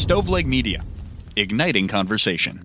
Stoveleg Media, igniting conversation.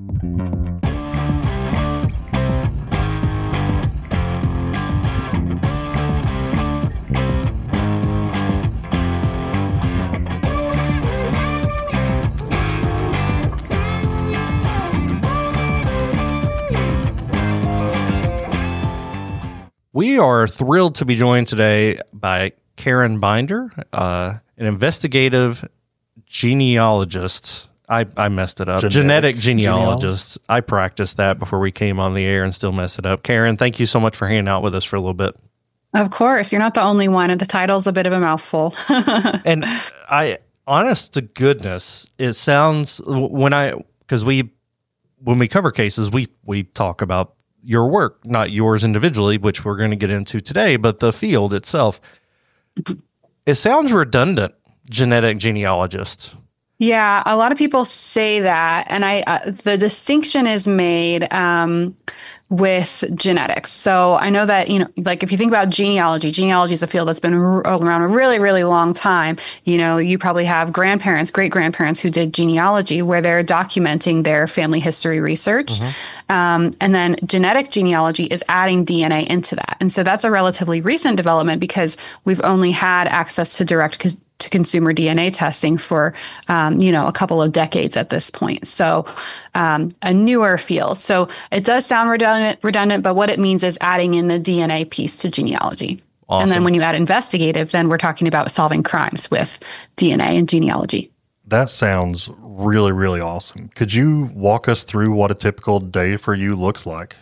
We are thrilled to be joined today by Karen Binder, an investigative genealogist. I messed it up. Genetic genealogist. I practiced that before we came on the air and still messed it up. Karen, thank you so much for hanging out with us for a little bit. Of course. You're not the only one, and the title's a bit of a mouthful. And honest to goodness, it sounds, when we cover cases, we talk about your work, not yours individually, which we're going to get into today, but the field itself. It sounds redundant, genetic genealogist. Yeah, a lot of people say that, and the distinction is made with genetics. So I know that, like if you think about genealogy is a field that's been around a really, really long time. You probably have grandparents, great-grandparents who did genealogy where they're documenting their family history research. Mm-hmm. And then genetic genealogy is adding DNA into that. And so that's a relatively recent development because we've only had access to direct-to-consumer DNA testing for, a couple of decades at this point. So a newer field. So it does sound redundant, but what it means is adding in the DNA piece to genealogy. Awesome. And then when you add investigative, then we're talking about solving crimes with DNA and genealogy. That sounds really, really awesome. Could you walk us through what a typical day for you looks like?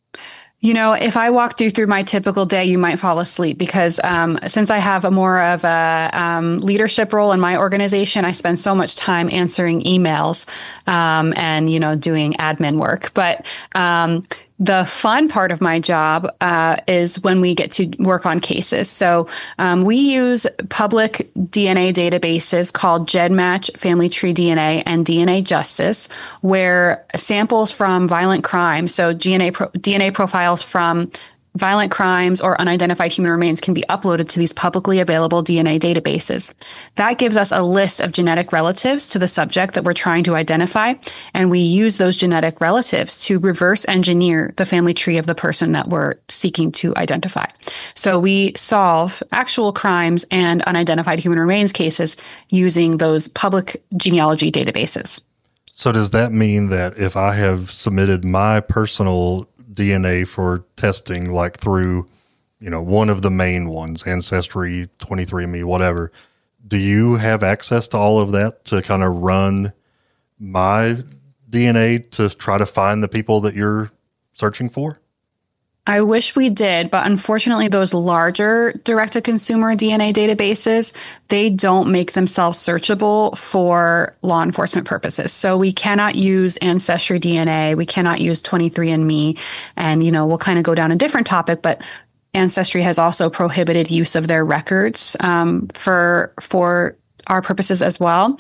If I walked you through my typical day, you might fall asleep because since I have more of a leadership role in my organization, I spend so much time answering emails and, doing admin work. But the fun part of my job is when we get to work on cases. So we use public DNA databases called GEDmatch, Family Tree DNA, and DNA Justice, where samples from violent crimes, so DNA profiles from violent crimes or unidentified human remains can be uploaded to these publicly available DNA databases. That gives us a list of genetic relatives to the subject that we're trying to identify, and we use those genetic relatives to reverse engineer the family tree of the person that we're seeking to identify. So we solve actual crimes and unidentified human remains cases using those public genealogy databases. So does that mean that if I have submitted my personal DNA for testing, like through, one of the main ones, Ancestry, 23andMe, whatever, do you have access to all of that to kind of run my DNA to try to find the people that you're searching for? I wish we did, but unfortunately, those larger direct-to-consumer DNA databases, they don't make themselves searchable for law enforcement purposes. So we cannot use Ancestry DNA, we cannot use 23andMe, and, we'll kind of go down a different topic, but Ancestry has also prohibited use of their records for our purposes as well.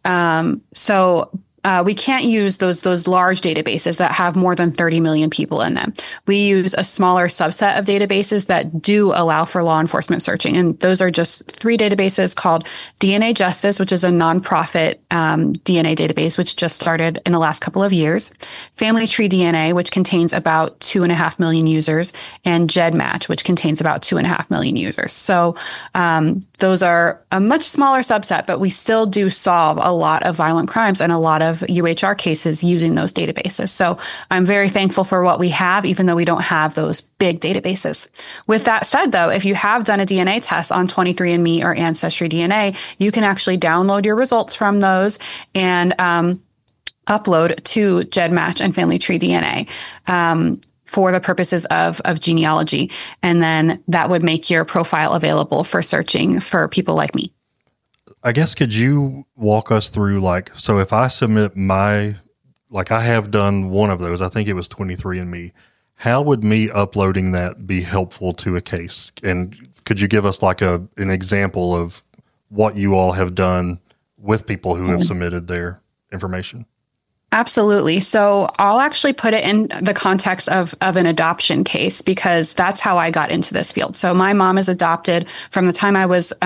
We can't use those large databases that have more than 30 million people in them. We use a smaller subset of databases that do allow for law enforcement searching. And those are just 3 databases called DNA Justice, which is a nonprofit DNA database, which just started in the last couple of years. Family Tree DNA, which contains about 2.5 million users, and GEDmatch, which contains about 2.5 million users. So those are a much smaller subset, but we still do solve a lot of violent crimes and a lot of UHR cases using those databases. So I'm very thankful for what we have, even though we don't have those big databases. With that said, though, if you have done a DNA test on 23andMe or Ancestry DNA, you can actually download your results from those and upload to GEDmatch and Family Tree DNA. For the purposes of genealogy. And then that would make your profile available for searching for people like me. I guess, could you walk us through, so if I submit I have done one of those, I think it was 23andMe, how would me uploading that be helpful to a case? And could you give us an example of what you all have done with people who have submitted their information? Absolutely. So I'll actually put it in the context of an adoption case because that's how I got into this field. So my mom is adopted from the time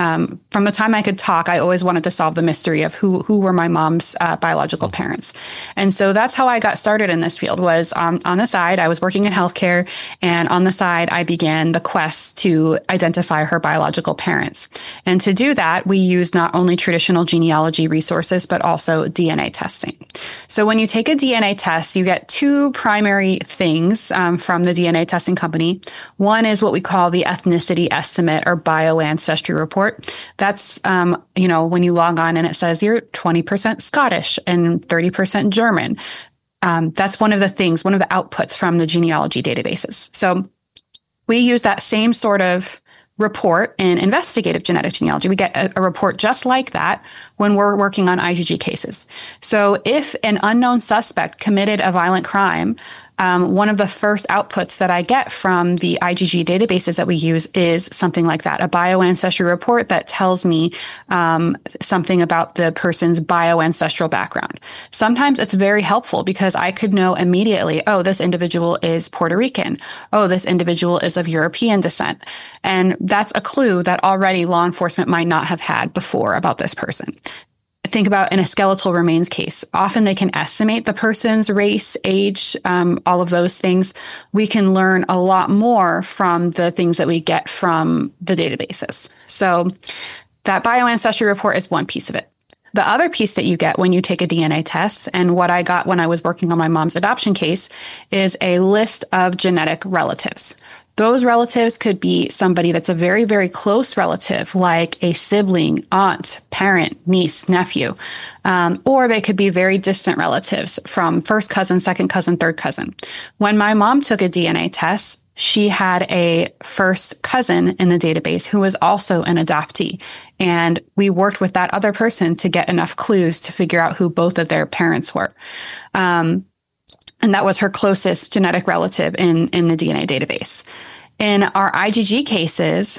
I could talk. I always wanted to solve the mystery of who were my mom's biological parents. And so that's how I got started in this field was on the side. I was working in healthcare, and on the side, I began the quest to identify her biological parents. And to do that, we use not only traditional genealogy resources, but also DNA testing. So when you take a DNA test, you get two primary things from the DNA testing company. One is what we call the ethnicity estimate or bioancestry report. That's, when you log on and it says you're 20% Scottish and 30% German. That's one of the outputs from the genealogy databases. So we use that same sort of report in investigative genetic genealogy. We get a report just like that when we're working on IgG cases. So if an unknown suspect committed a violent crime, one of the first outputs that I get from the IgG databases that we use is something like that, a bioancestry report that tells me something about the person's bioancestral background. Sometimes it's very helpful because I could know immediately, oh, this individual is Puerto Rican. Oh, this individual is of European descent. And that's a clue that already law enforcement might not have had before about this person. Think about in a skeletal remains case. Often they can estimate the person's race, age, all of those things. We can learn a lot more from the things that we get from the databases. So that bioancestry report is one piece of it. The other piece that you get when you take a DNA test, and what I got when I was working on my mom's adoption case, is a list of genetic relatives. Those relatives could be somebody that's a very, very close relative, like a sibling, aunt, parent, niece, nephew, or they could be very distant relatives from first cousin, second cousin, third cousin. When my mom took a DNA test, she had a first cousin in the database who was also an adoptee. And we worked with that other person to get enough clues to figure out who both of their parents were. And that was her closest genetic relative in the DNA database. In our IgG cases,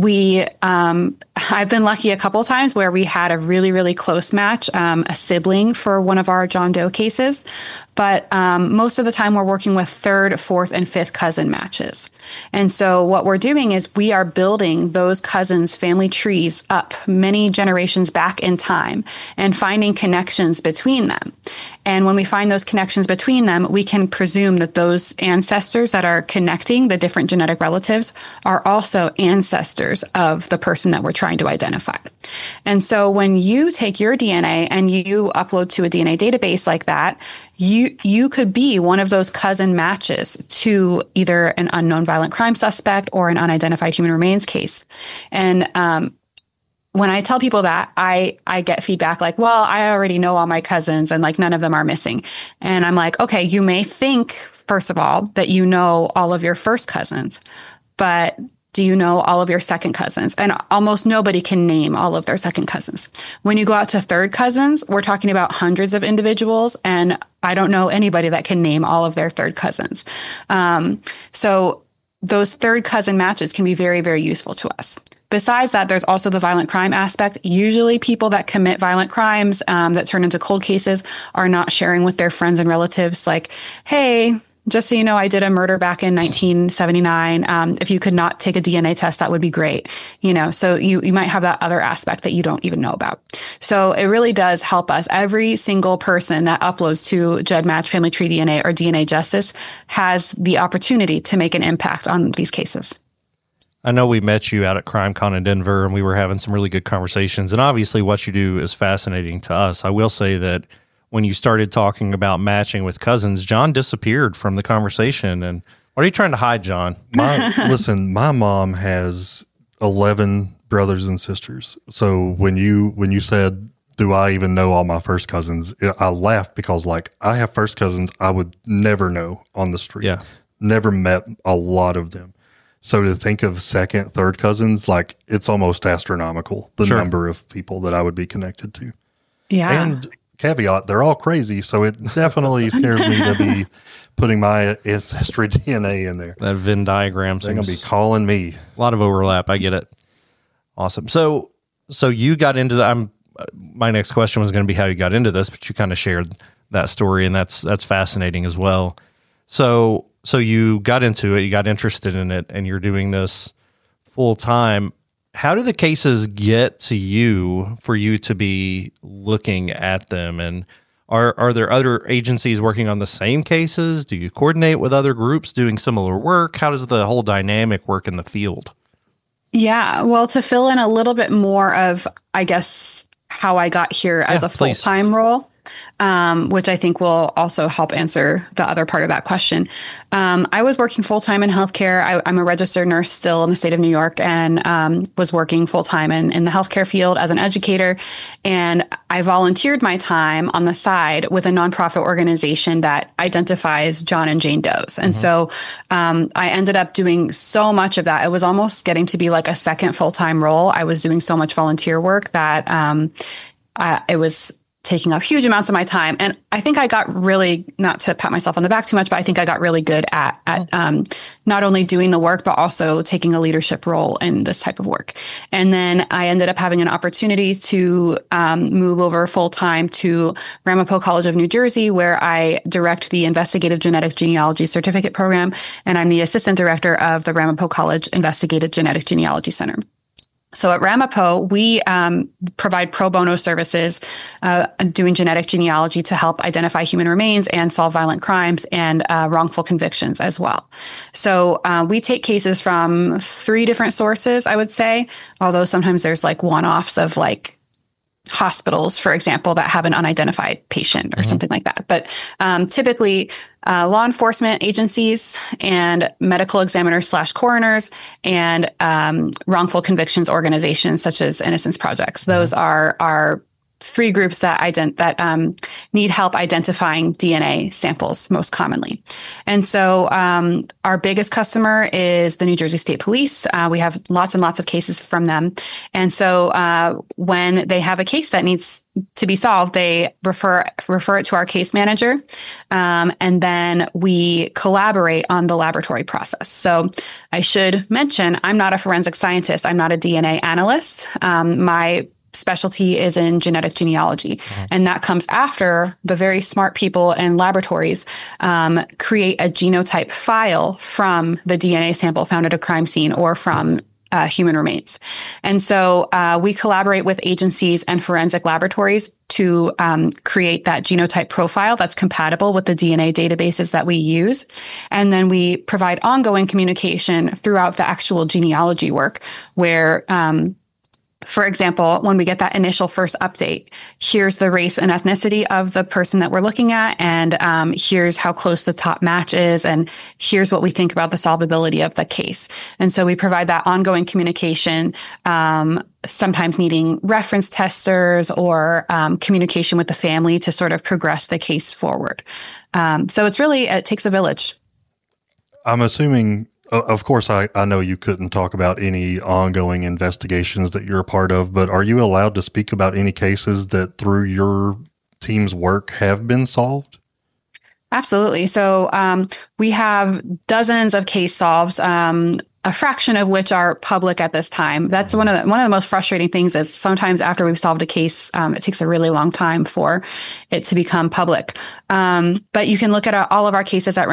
I've been lucky a couple of times where we had a really, really close match, a sibling for one of our John Doe cases. But most of the time we're working with third, fourth, and fifth cousin matches. And so what we're doing is we are building those cousins' family trees up many generations back in time and finding connections between them. And when we find those connections between them, we can presume that those ancestors that are connecting the different genetic relatives are also ancestors of the person that we're trying to identify. And so when you take your DNA and you upload to a DNA database like that, you could be one of those cousin matches to either an unknown violent crime suspect or an unidentified human remains case. And when I tell people that, I get feedback like, well, I already know all my cousins and like none of them are missing. And I'm like, okay, you may think, first of all, that you know all of your first cousins, but do you know all of your second cousins? And almost nobody can name all of their second cousins. When you go out to third cousins, we're talking about hundreds of individuals, and I don't know anybody that can name all of their third cousins. So those third cousin matches can be very, very useful to us. Besides that, there's also the violent crime aspect. Usually people that commit violent crimes that turn into cold cases are not sharing with their friends and relatives like, hey, just so you know, I did a murder back in 1979. If you could not take a DNA test, that would be great. So you might have that other aspect that you don't even know about. So it really does help us. Every single person that uploads to GEDmatch, Family Tree DNA, or DNA Justice has the opportunity to make an impact on these cases. I know we met you out at CrimeCon in Denver, and we were having some really good conversations. And obviously what you do is fascinating to us. I will say that when you started talking about matching with cousins, John disappeared from the conversation. And what are you trying to hide, John? Listen, my mom has 11 brothers and sisters. So when you said, do I even know all my first cousins? I laughed because I have first cousins I would never know on the street. Yeah. Never met a lot of them. So to think of second, third cousins, it's almost astronomical, the number of people that I would be connected to. Yeah. And caveat, they're all crazy, so it definitely scares me to be putting my ancestry DNA in there. That Venn diagram. They're going to be calling me. A lot of overlap. I get it. Awesome. So you got into my next question was going to be how you got into this, but you kind of shared that story, and that's fascinating as well. So you got into it, you got interested in it, and you're doing this full time. How do the cases get to you for you to be looking at them? And are there other agencies working on the same cases? Do you coordinate with other groups doing similar work? How does the whole dynamic work in the field? Yeah, well, to fill in a little bit more of, I guess, how I got here as a full-time role, which I think will also help answer the other part of that question. I was working full-time in healthcare. I'm a registered nurse still in the state of New York, and was working full-time in the healthcare field as an educator. And I volunteered my time on the side with a nonprofit organization that identifies John and Jane Does. And so I ended up doing so much of that. It was almost getting to be like a second full-time role. I was doing so much volunteer work that it was taking up huge amounts of my time. And I think I got really, not to pat myself on the back too much, but I think I got really good at not only doing the work, but also taking a leadership role in this type of work. And then I ended up having an opportunity to move over full time to Ramapo College of New Jersey, where I direct the Investigative Genetic Genealogy Certificate Program. And I'm the assistant director of the Ramapo College Investigative Genetic Genealogy Center. So at Ramapo, we provide pro bono services doing genetic genealogy to help identify human remains and solve violent crimes and wrongful convictions as well. So we take cases from 3 different sources, I would say, although sometimes there's like one-offs of like hospitals, for example, that have an unidentified patient or something like that. But typically, law enforcement agencies and medical examiners / coroners and wrongful convictions organizations such as Innocence Projects. Those are 3 groups that need help identifying DNA samples most commonly. And so our biggest customer is the New Jersey State Police. We have lots and lots of cases from them. And so when they have a case that needs to be solved, they refer it to our case manager. And then we collaborate on the laboratory process. So I should mention, I'm not a forensic scientist. I'm not a DNA analyst. My specialty is in genetic genealogy. And that comes after the very smart people in laboratories create a genotype file from the DNA sample found at a crime scene or from human remains. And so we collaborate with agencies and forensic laboratories to create that genotype profile that's compatible with the DNA databases that we use. And then we provide ongoing communication throughout the actual genealogy work where for example, when we get that initial first update, here's the race and ethnicity of the person that we're looking at, and here's how close the top match is, and here's what we think about the solvability of the case. And so we provide that ongoing communication, sometimes needing reference testers or communication with the family to sort of progress the case forward. So it takes a village. I'm assuming... Of course, I know you couldn't talk about any ongoing investigations that you're a part of, but are you allowed to speak about any cases that through your team's work have been solved? Absolutely. So we have dozens of case solves, a fraction of which are public at this time. That's one of the most frustrating things is sometimes after we've solved a case, it takes a really long time for it to become public. But you can look at all of our cases at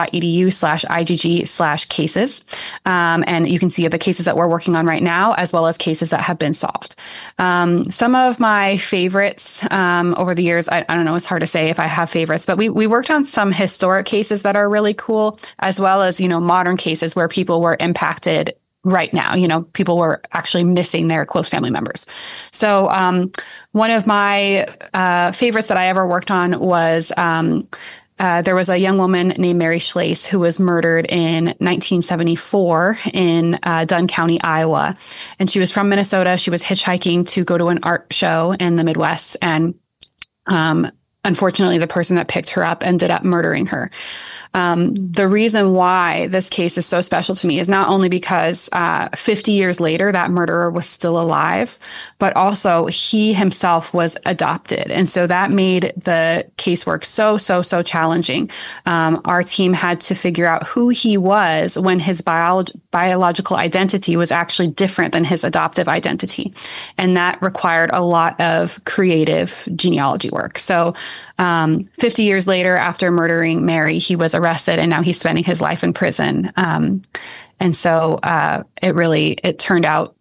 ramapo.edu/IGG/cases. And you can see the cases that we're working on right now, as well as cases that have been solved. Some of my favorites over the years, I don't know, it's hard to say if I have favorites, but we worked on some historic cases that are really cool, as well as, modern cases where people were impacted right now. People were actually missing their close family members. So one of my favorites that I ever worked on was there was a young woman named Mary Schlace who was murdered in 1974 in Dunn County, Iowa. And she was from Minnesota. She was hitchhiking to go to an art show in the Midwest. And unfortunately, the person that picked her up ended up murdering her. The reason why this case is so special to me is not only because 50 years later, that murderer was still alive, but also he himself was adopted. And so that made the casework so challenging. Our team had to figure out who he was when his biological identity was actually different than his adoptive identity. And that required a lot of creative genealogy work. So 50 years later, after murdering Mary, he was arrested and now he's spending his life in prison. And so it turned out,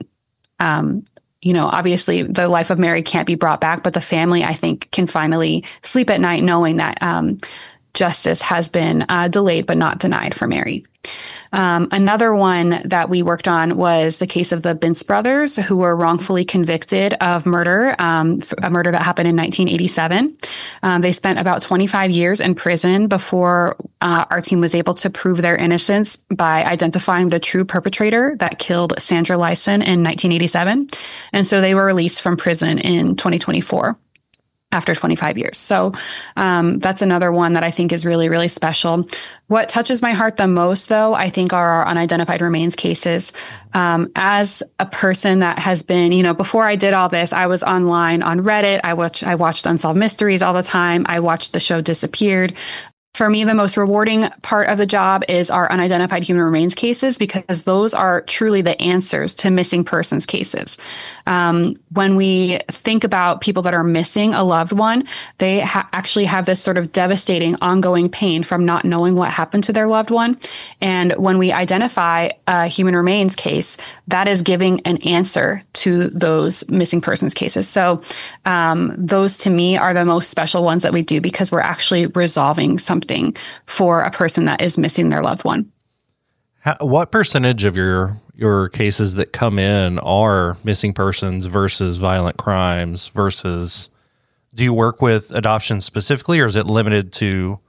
obviously the life of Mary can't be brought back, but the family, I think, can finally sleep at night knowing that justice has been delayed but not denied for Mary. Another one that we worked on was the case of the Bintz brothers, who were wrongfully convicted of murder, a murder that happened in 1987. They spent about 25 years in prison before our team was able to prove their innocence by identifying the true perpetrator that killed Sandra Lyson in 1987. And so they were released from prison in 2024. After 25 years. So that's another one that I think is really, really special. What touches my heart the most, though, I think are our unidentified remains cases. As a person that has been, before I did all this, I was online on Reddit. I watched Unsolved Mysteries all the time. I watched the show Disappeared. For me, the most rewarding part of the job is our unidentified human remains cases, because those are truly the answers to missing persons cases. When we think about people that are missing a loved one, they actually have this sort of devastating ongoing pain from not knowing what happened to their loved one. And when we identify a human remains case, that is giving an answer to those missing persons cases. So those to me are the most special ones that we do, because we're actually resolving something for a person that is missing their loved one. What percentage of your cases that come in are missing persons versus violent crimes versus, do you work with adoption specifically, or is it limited to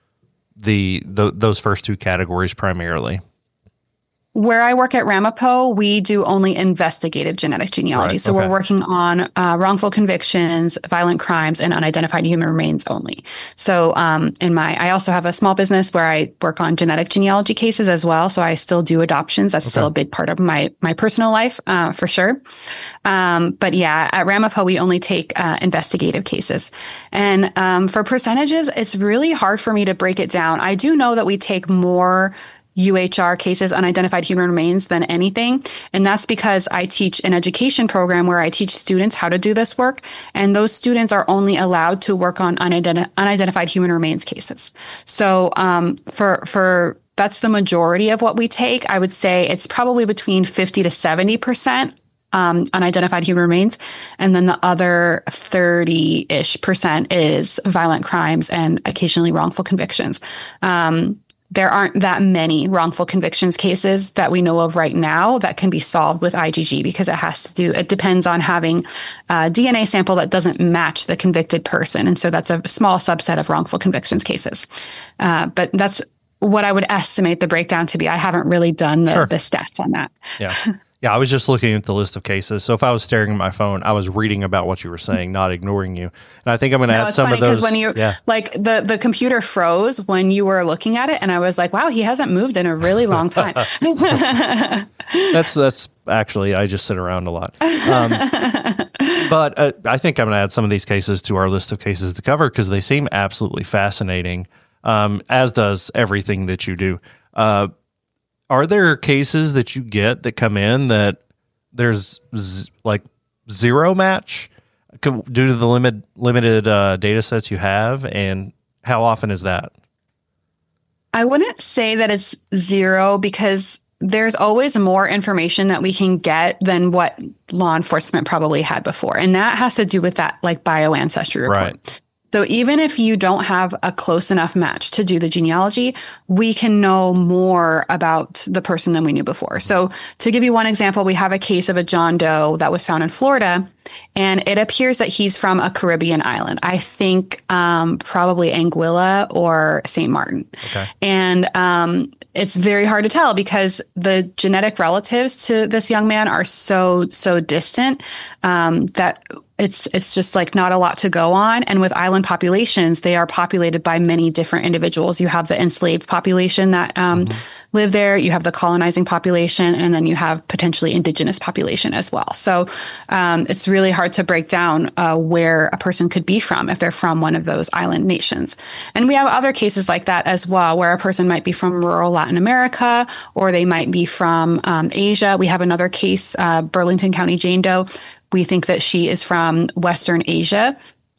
those first two categories primarily? Where I work at Ramapo, we do only investigative genetic genealogy. Right, so we're working on wrongful convictions, violent crimes, and unidentified human remains only. So I also have a small business where I work on genetic genealogy cases as well. So I still do adoptions. That's still a big part of my personal life, for sure. But yeah, at Ramapo, we only take investigative cases. And for percentages, it's really hard for me to break it down. I do know that we take more UHR cases, unidentified human remains, than anything. And that's because I teach an education program where I teach students how to do this work. And those students are only allowed to work on unidentified human remains cases. So for that's the majority of what we take. I would say it's probably between 50 to 70% unidentified human remains. And then the other 30-ish% is violent crimes and occasionally wrongful convictions. There aren't that many wrongful convictions cases that we know of right now that can be solved with IgG, because it depends on having a DNA sample that doesn't match the convicted person. And so that's a small subset of wrongful convictions cases. But that's what I would estimate the breakdown to be. I haven't really done the stats on that. Yeah. Yeah, I was just looking at the list of cases. So if I was staring at my phone, I was reading about what you were saying, not ignoring you. And I think I'm going to add some of those. When you like the computer froze when you were looking at it, and I was like, "Wow, he hasn't moved in a really long time." That's actually, I just sit around a lot. But I think I'm going to add some of these cases to our list of cases to cover, because they seem absolutely fascinating, as does everything that you do. Are there cases that you get that come in that there's zero match due to the limited data sets you have? And how often is that? I wouldn't say that it's zero, because there's always more information that we can get than what law enforcement probably had before. And that has to do with that bioancestry report. Right. So even if you don't have a close enough match to do the genealogy, we can know more about the person than we knew before. So to give you one example, we have a case of a John Doe that was found in Florida, and it appears that he's from a Caribbean island. I think probably Anguilla or St. Martin. Okay. And it's very hard to tell, because the genetic relatives to this young man are so distant that it's just not a lot to go on. And with island populations, they are populated by many different individuals. You have the enslaved population that live there, you have the colonizing population, and then you have potentially indigenous population as well. So it's really hard to break down where a person could be from if they're from one of those island nations. And we have other cases like that as well, where a person might be from rural Latin America, or they might be from Asia. We have another case, Burlington County Jane Doe. We think that she is from Western Asia.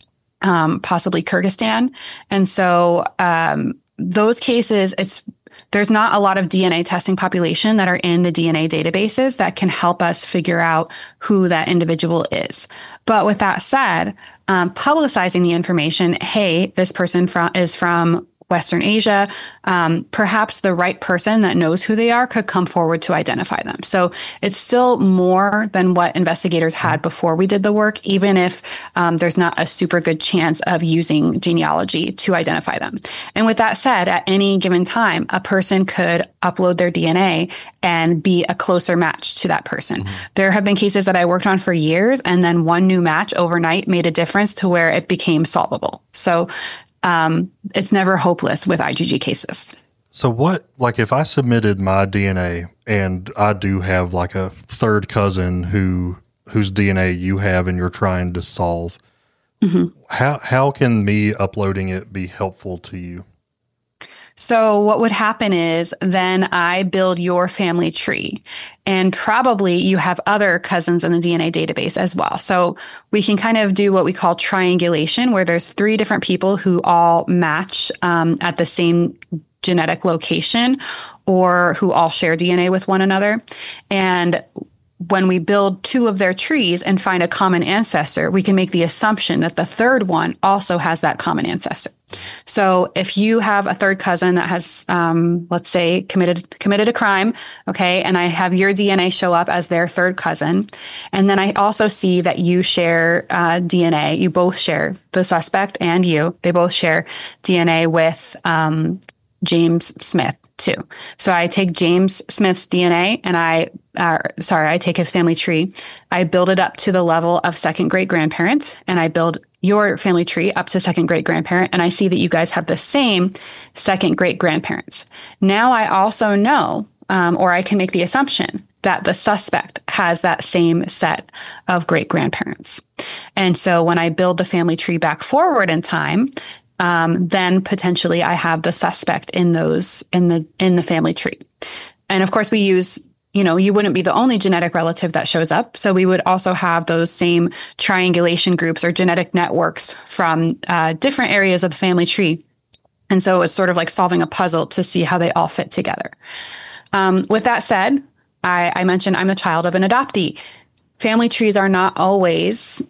possibly Kyrgyzstan. And so those cases, there's not a lot of DNA testing population that are in the DNA databases that can help us figure out who that individual is. But with that said, publicizing the information, hey, this person is from Western Asia, perhaps the right person that knows who they are could come forward to identify them. So it's still more than what investigators had before we did the work, even if there's not a super good chance of using genealogy to identify them. And with that said, at any given time, a person could upload their DNA and be a closer match to that person. Mm-hmm. There have been cases that I worked on for years, and then one new match overnight made a difference to where it became solvable. So it's never hopeless with IgG cases. So if I submitted my DNA and I do have like a third cousin whose DNA you have and you're trying to solve, mm-hmm. how can me uploading it be helpful to you? So what would happen is then I build your family tree, and probably you have other cousins in the DNA database as well. So we can kind of do what we call triangulation, where there's 3 different people who all match at the same genetic location or who all share DNA with one another. And when we build 2 of their trees and find a common ancestor, we can make the assumption that the third one also has that common ancestor. So if you have a third cousin that has, let's say, committed a crime, okay, and I have your DNA show up as their third cousin, and then I also see that you share DNA, you both share, the suspect and you, they both share DNA with James Smith too. So I take James Smith's DNA and I take his family tree. I build it up to the level of second great grandparent, and I build your family tree up to second great grandparent. And I see that you guys have the same second great grandparents. Now I also know, or I can make the assumption that the suspect has that same set of great grandparents. And so when I build the family tree back forward in time, then potentially I have the suspect in the family tree. And of course we use, you wouldn't be the only genetic relative that shows up. So we would also have those same triangulation groups or genetic networks from different areas of the family tree. And so it's sort of like solving a puzzle to see how they all fit together. With that said, I mentioned I'm the child of an adoptee. Family trees are not always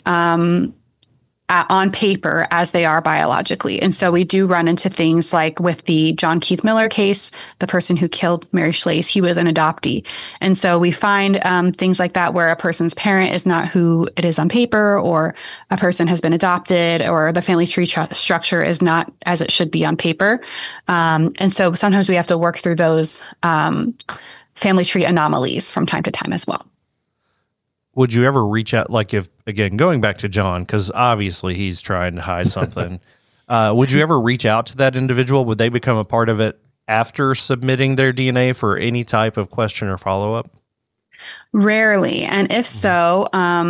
on paper as they are biologically. And so we do run into things like with the John Keith Miller case, the person who killed Mary Schlase, he was an adoptee. And so we find things like that where a person's parent is not who it is on paper, or a person has been adopted, or the family tree structure is not as it should be on paper. And so sometimes we have to work through those family tree anomalies from time to time as well. Would you ever reach out, like if, again, going back to John, because obviously he's trying to hide something, would you ever reach out to that individual? Would they become a part of it after submitting their DNA for any type of question or follow-up? Rarely. And if so,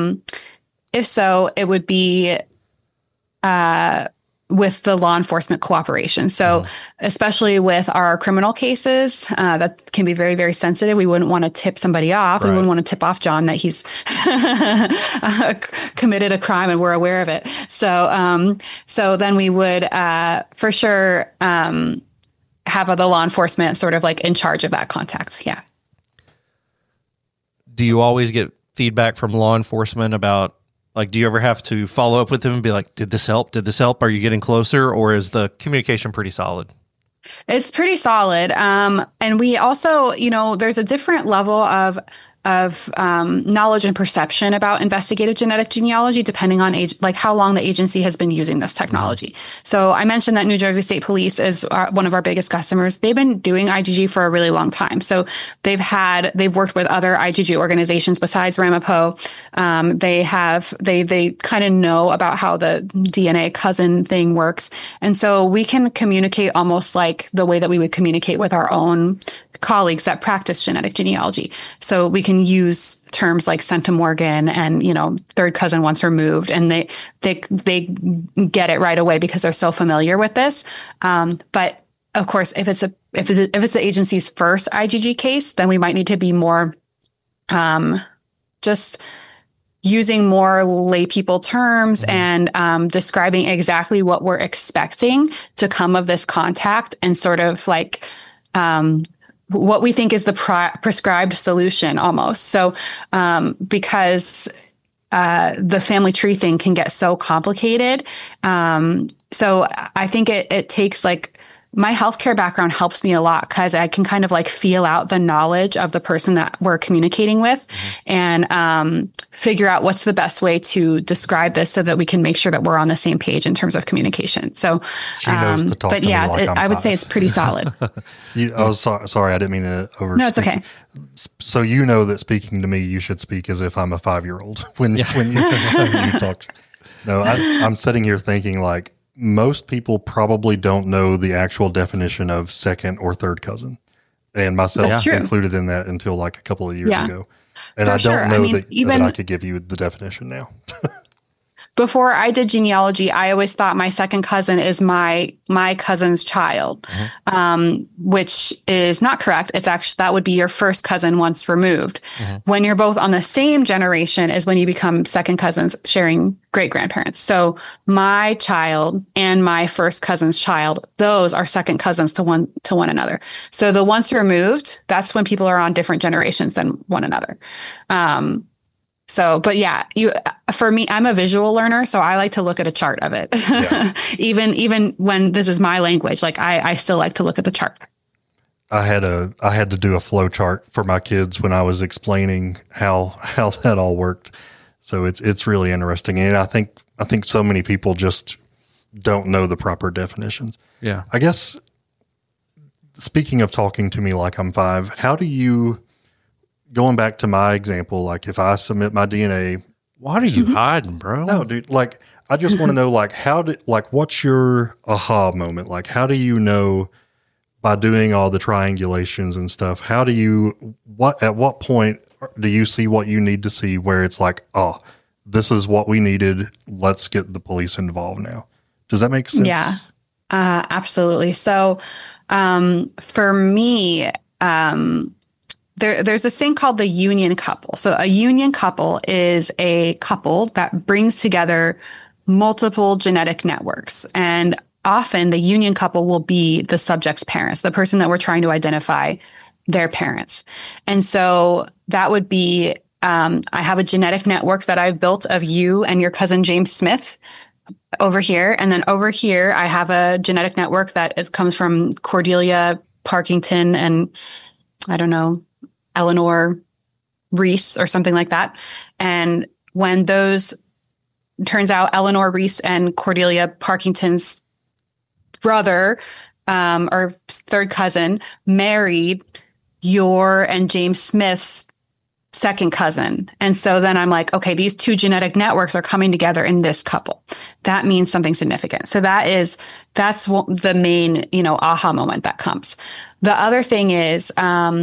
it would be with the law enforcement cooperation. So especially with our criminal cases, that can be very, very sensitive. We wouldn't want to tip somebody off. Right. We wouldn't want to tip off John that he's committed a crime and we're aware of it. So then we would for sure have the law enforcement sort of like in charge of that contact. Yeah. Do you always get feedback from law enforcement about, like, do you ever have to follow up with them and be like, did this help? Did this help? Are you getting closer? Or is the communication pretty solid? It's pretty solid. And we also, there's a different level of knowledge and perception about investigative genetic genealogy, depending on how long the agency has been using this technology. So I mentioned that New Jersey State Police is one of our biggest customers. They've been doing IgG for a really long time. So they've worked with other IgG organizations besides Ramapo. They kind of know about how the DNA cousin thing works. And so we can communicate almost like the way that we would communicate with our own colleagues that practice genetic genealogy. So we can use terms like centimorgan and, third cousin once removed, and they get it right away because they're so familiar with this. But of course, if it's the agency's first IgG case, then we might need to be more, just using more lay people terms and describing exactly what we're expecting to come of this contact and sort of like what we think is the prescribed solution almost. So because the family tree thing can get so complicated. So I think it takes like my healthcare background helps me a lot because I can kind of like feel out the knowledge of the person that we're communicating with and figure out what's the best way to describe this so that we can make sure that we're on the same page in terms of communication. So, she knows to talk but to yeah, me like I'm I would 5. say it's pretty solid. I was sorry, I didn't mean to over. No, it's okay. So you know that speaking to me, you should speak as if I'm a 5-year-old when you talk. No, I'm sitting here thinking like most people probably don't know the actual definition of second or third cousin, and myself included in that until like a couple of years ago. And I don't know that I could give you the definition now. Before I did genealogy, I always thought my second cousin is my cousin's child, which is not correct. It's actually, that would be your first cousin once removed. When you're both on the same generation is when you become second cousins sharing great grandparents. So my child and my first cousin's child, those are second cousins to one another. So the once removed, that's when people are on different generations than one another. So, but yeah, for me, I'm a visual learner, so I like to look at a chart of it. Yeah. even when this is my language, like I still like to look at the chart. I had to do a flow chart for my kids when I was explaining how that all worked. So it's really interesting. And I think so many people just don't know the proper definitions. Yeah. I guess speaking of talking to me like I'm 5, how do you, going back to my example, like if I submit my DNA, what are you hiding, bro? No, dude. Like, I just want to know, like, what's your aha moment? Like, how do you know by doing all the triangulations and stuff? At what point do you see what you need to see where it's like, oh, this is what we needed. Let's get the police involved now. Does that make sense? Yeah, absolutely. So, for me, there's this thing called the union couple. So a union couple is a couple that brings together multiple genetic networks. And often the union couple will be the subject's parents, the person that we're trying to identify, their parents. And so that would be, I have a genetic network that I've built of you and your cousin James Smith over here. And then over here, I have a genetic network that comes from Cordelia Parkington and I don't know, Eleanor Reese or something like that. And when those, turns out Eleanor Reese and Cordelia Parkington's brother or third cousin married your and James Smith's second cousin. And so then I'm like, okay, these two genetic networks are coming together in this couple. That means something significant. So that's the main, aha moment that comes. The other thing is,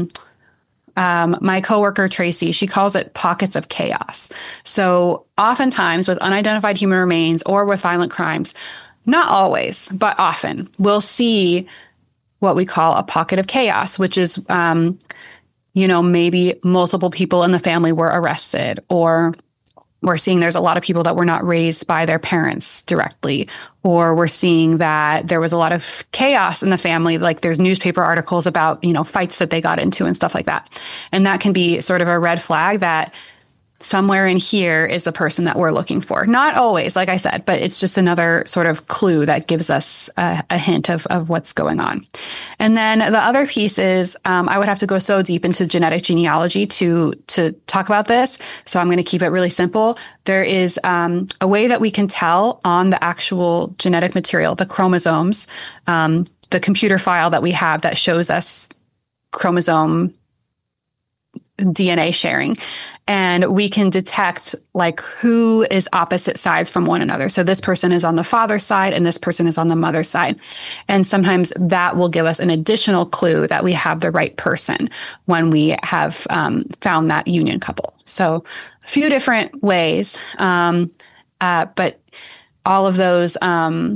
my coworker, Tracy, she calls it pockets of chaos. So oftentimes with unidentified human remains or with violent crimes, not always, but often, we'll see what we call a pocket of chaos, which is, maybe multiple people in the family were arrested, or we're seeing there's a lot of people that were not raised by their parents directly, or we're seeing that there was a lot of chaos in the family. Like there's newspaper articles about, fights that they got into and stuff like that. And that can be sort of a red flag that somewhere in here is the person that we're looking for. Not always, like I said, but it's just another sort of clue that gives us a hint of what's going on. And then the other piece is I would have to go so deep into genetic genealogy to talk about this. So I'm going to keep it really simple. There is a way that we can tell on the actual genetic material, the chromosomes, the computer file that we have that shows us chromosome DNA sharing. And we can detect like who is opposite sides from one another. So this person is on the father's side and this person is on the mother's side. And sometimes that will give us an additional clue that we have the right person when we have found that union couple. So a few different ways. But all of those are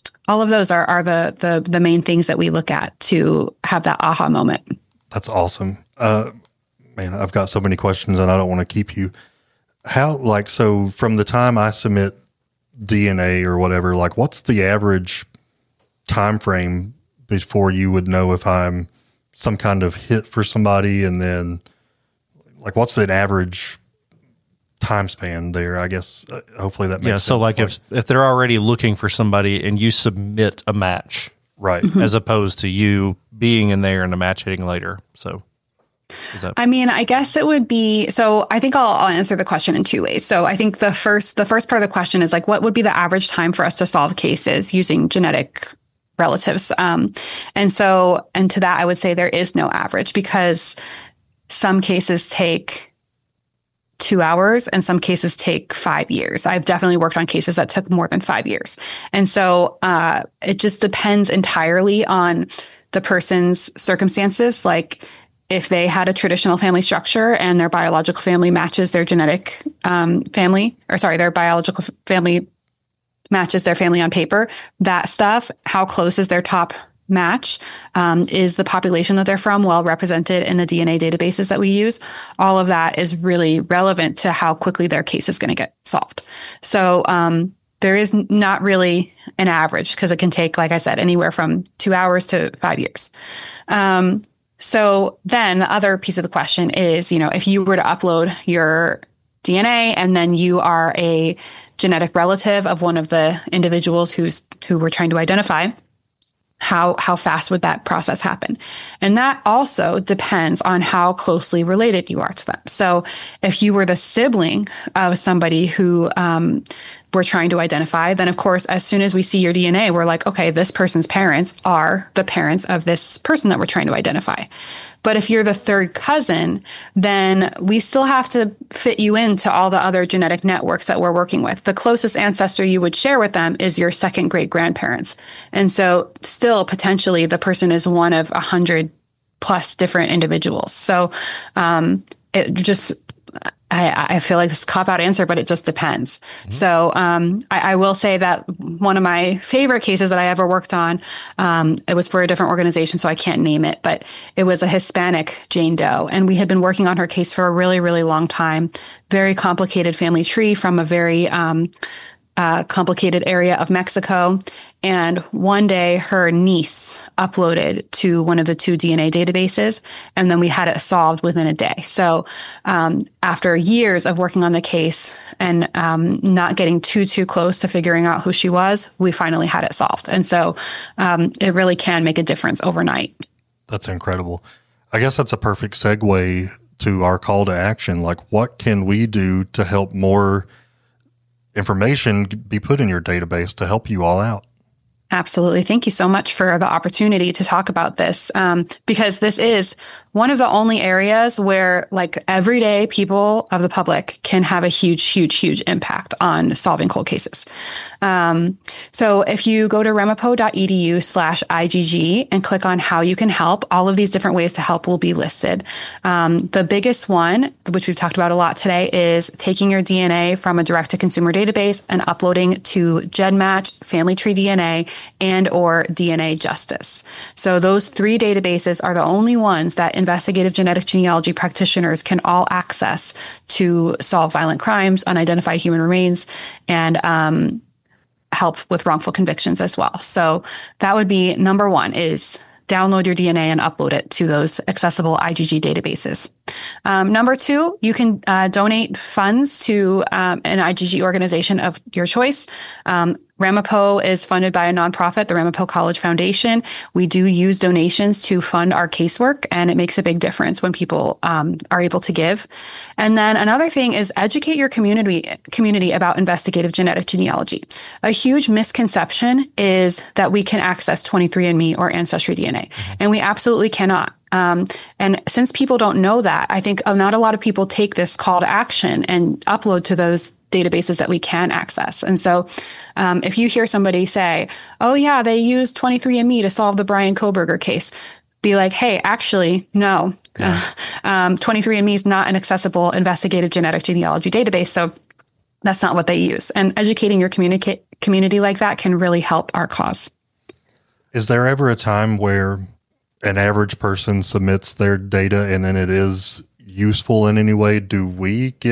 the main things that we look at to have that aha moment. That's awesome. Man, I've got so many questions and I don't want to keep you. How, like, so from the time I submit DNA or whatever, like, what's the average time frame before you would know if I'm some kind of hit for somebody? And then, like, what's the average time span there? I guess hopefully that makes sense. So like if they're already looking for somebody and you submit a match, right, as opposed to you being in there and a match hitting later. So is that? I mean, I guess it would be, so I think I'll answer the question in two ways. So I think the first part of the question is like, what would be the average time for us to solve cases using genetic relatives? And to that, I would say there is no average, because some cases take 2 hours and some cases take 5 years. I've definitely worked on cases that took more than 5 years. And so it just depends entirely on the person's circumstances. Like if they had a traditional family structure and their biological family matches their genetic their biological family matches their family on paper, that stuff, how close is their top match, is the population that they're from well represented in the DNA databases that we use. All of that is really relevant to how quickly their case is going to get solved. So there is not really an average, because it can take, like I said, anywhere from 2 hours to 5 years. So then the other piece of the question is, if you were to upload your DNA and then you are a genetic relative of one of the individuals who we're trying to identify, how fast would that process happen? And that also depends on how closely related you are to them. So if you were the sibling of somebody who we're trying to identify, then of course, as soon as we see your DNA, we're like, okay, this person's parents are the parents of this person that we're trying to identify. But if you're the third cousin, then we still have to fit you into all the other genetic networks that we're working with. The closest ancestor you would share with them is your second great grandparents. And so still potentially the person is one of 100 plus different individuals. So it just, I feel like this cop-out answer, but it just depends. Mm-hmm. So I will say that one of my favorite cases that I ever worked on, it was for a different organization, so I can't name it, but it was a Hispanic Jane Doe. And we had been working on her case for a really, really long time. Very complicated family tree from a very complicated area of Mexico. And one day her niece uploaded to one of the two DNA databases, and then we had it solved within a day. So after years of working on the case and not getting too close to figuring out who she was, we finally had it solved. And so it really can make a difference overnight. That's incredible. I guess that's a perfect segue to our call to action. Like, what can we do to help more information be put in your database to help you all out? Absolutely. Thank you so much for the opportunity to talk about this, because this is one of the only areas where, like, everyday people of the public can have a huge impact on solving cold cases. So if you go to ramapo.edu/IGG and click on how you can help, all of these different ways to help will be listed. The biggest one, which we've talked about a lot today, is taking your DNA from a direct-to-consumer database and uploading to GEDmatch, Family Tree DNA, and or DNA Justice. So those three databases are the only ones that investigative genetic genealogy practitioners can all access to solve violent crimes, unidentified human remains, and help with wrongful convictions as well. So that would be number one, is download your DNA and upload it to those accessible IGG databases. Number two, you can donate funds to an IGG organization of your choice. Ramapo is funded by a nonprofit, the Ramapo College Foundation. We do use donations to fund our casework, and it makes a big difference when people are able to give. And then another thing is educate your community about investigative genetic genealogy. A huge misconception is that we can access 23andMe or Ancestry DNA, and we absolutely cannot. And since people don't know that, I think not a lot of people take this call to action and upload to those databases that we can access. And so if you hear somebody say, oh yeah, they used 23andMe to solve the Brian Kohberger case, be like, hey, actually, no. Yeah. 23andMe is not an accessible investigative genetic genealogy database. So that's not what they use. And educating your community like that can really help our cause. Is there ever a time where an average person submits their data and then it is useful in any way? Do we get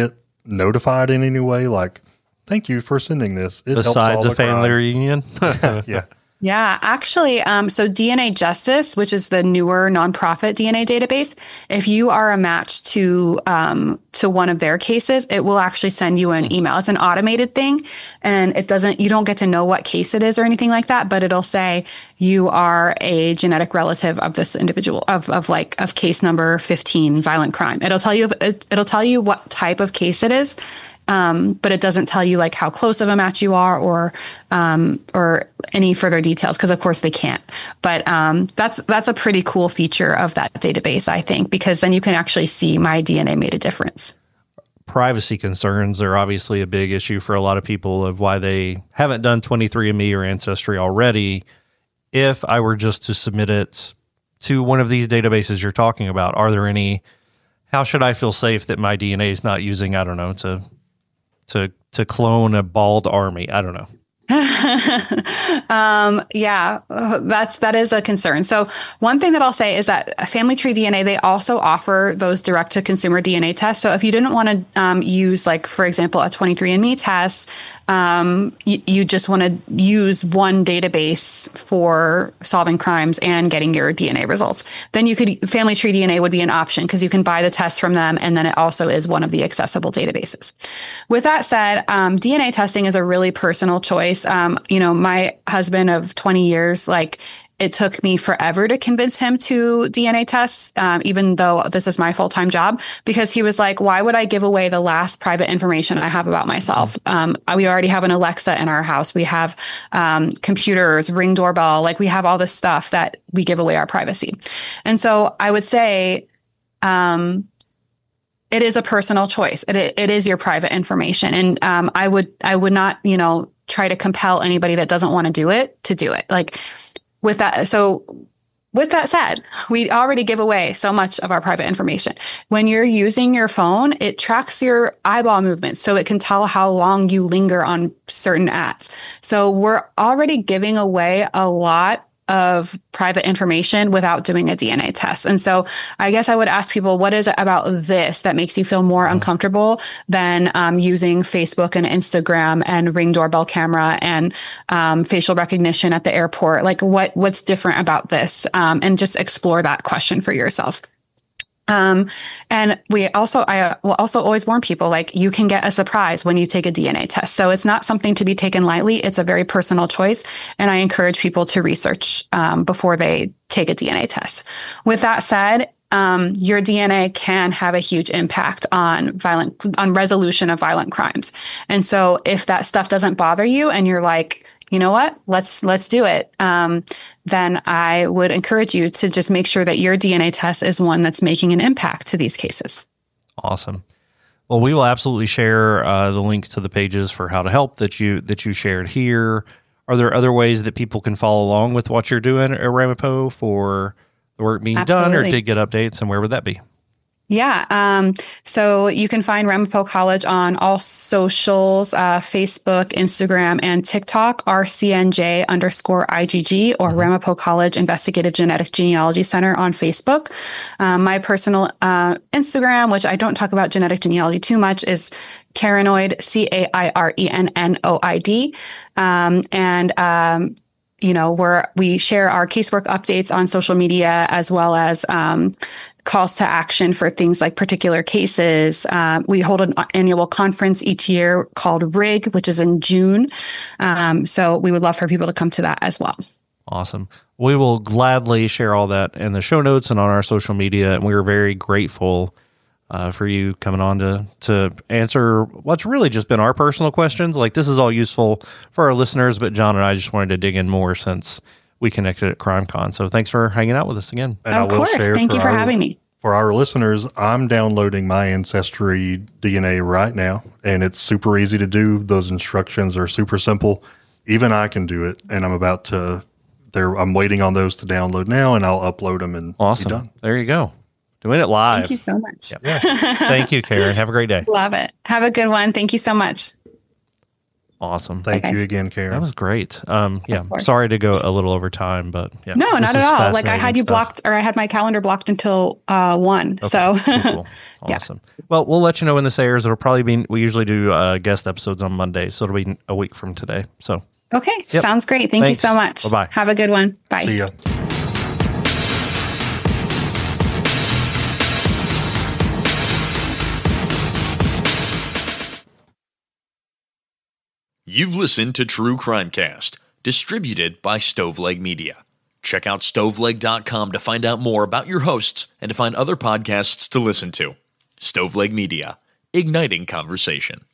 notified in any way? Like, thank you for sending this. It helps Besides solve a family reunion? Yeah. Yeah, actually, so DNA Justice, which is the newer nonprofit DNA database, if you are a match to one of their cases, it will actually send you an email. It's an automated thing, and you don't get to know what case it is or anything like that, but it'll say you are a genetic relative of this individual of case number 15, violent crime. It'll tell you what type of case it is. But it doesn't tell you like how close of a match you are or any further details, because of course they can't. But that's a pretty cool feature of that database, I think, because then you can actually see my DNA made a difference. Privacy concerns are obviously a big issue for a lot of people of why they haven't done 23andMe or Ancestry already. If I were just to submit it to one of these databases you're talking about, how should I feel safe that my DNA is not using, I don't know, to clone a bald army? I don't know. That is a concern. So one thing that I'll say is that Family Tree DNA, they also offer those direct to consumer DNA tests. So if you didn't want to use, like, for example, a 23andMe test, you just want to use one database for solving crimes and getting your DNA results, then Family Tree DNA would be an option, because you can buy the test from them, and then it also is one of the accessible databases. With that said, DNA testing is a really personal choice. My husband of 20 years, it took me forever to convince him to DNA tests, even though this is my full-time job, because he was like, why would I give away the last private information I have about myself? We already have an Alexa in our house. We have computers, Ring doorbell. We have all this stuff that we give away our privacy. And so I would say it is a personal choice. It is your private information. And I would not, try to compel anybody that doesn't want to do it. With that said, we already give away so much of our private information. When you're using your phone, it tracks your eyeball movements, so it can tell how long you linger on certain ads. So we're already giving away a lot of private information without doing a DNA test. And so I guess I would ask people, what is it about this that makes you feel more uncomfortable than using Facebook and Instagram and Ring doorbell camera and facial recognition at the airport? What's different about this? And just explore that question for yourself. And I will also always warn people, you can get a surprise when you take a DNA test. So it's not something to be taken lightly. It's a very personal choice. And I encourage people to research, before they take a DNA test. With that said, your DNA can have a huge impact on resolution of violent crimes. And so if that stuff doesn't bother you and you're like, you know what, let's do it, then I would encourage you to just make sure that your DNA test is one that's making an impact to these cases. Awesome. Well, we will absolutely share the links to the pages for how to help that you shared here. Are there other ways that people can follow along with what you're doing at Ramapo for the work being done, or to get updates, and where would that be? Yeah. So you can find Ramapo College on all socials, Facebook, Instagram, and TikTok, RCNJ_IGG, or Ramapo College Investigative Genetic Genealogy Center on Facebook. My personal Instagram, which I don't talk about genetic genealogy too much, is Cairenoid, CAIRENNOID. Where we share our casework updates on social media, as well as calls to action for things like particular cases. We hold an annual conference each year called RIG, which is in June. So we would love for people to come to that as well. Awesome. We will gladly share all that in the show notes and on our social media. And we are very grateful for you coming on to answer what's really just been our personal questions. This is all useful for our listeners, but John and I just wanted to dig in more since we connected at CrimeCon. So thanks for hanging out with us again. And of course. Thank you for having me. For our listeners, I'm downloading my Ancestry DNA right now, and it's super easy to do. Those instructions are super simple. Even I can do it, and I'm waiting on those to download now, and I'll upload them and awesome. Be done. There you go. Doing it live. Thank you so much. Yep. Thank you, Karen. Have a great day. Love it. Have a good one. Thank you so much. Awesome. Thank you guys. again, Karen. That was great. Yeah, course. sorry to go a little over time, but yeah. No, this not is at all. Like I fascinating had you stuff. blocked, or I had my calendar blocked until 1. Okay, So cool. Awesome. Well, we'll let you know when this airs. It'll probably be, we usually do guest episodes on Monday, so it'll be a week from today. So okay, Yep. sounds great. Thank Thanks. you so much. Bye-bye. Have a good one. Bye. See ya. You've listened to True Crimecast, distributed by Stoveleg Media. Check out stoveleg.com to find out more about your hosts and to find other podcasts to listen to. Stoveleg Media, igniting conversation.